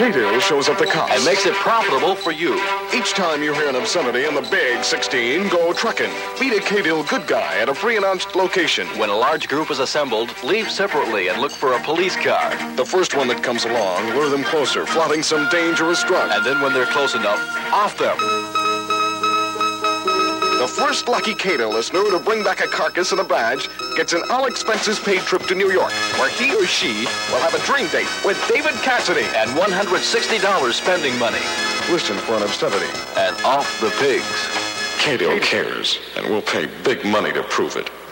K-Dill shows up the cops. And makes it profitable for you. Each time you hear an obscenity in the big 16, go trucking. Meet a K-Dill good guy at a pre-announced location. When a large group is assembled, leave separately and look for a police car. The first one that comes along, lure them closer, flaunting some dangerous drug. And then when they're close enough, off them. The first lucky K-Dill listener to bring back a carcass and a badge gets an all-expenses-paid trip to New York, where he or she will have a dream date with David Cassidy. And $160 spending money. Listen for an obscenity. And off the pigs. K-Dill cares, and we'll pay big money to prove it.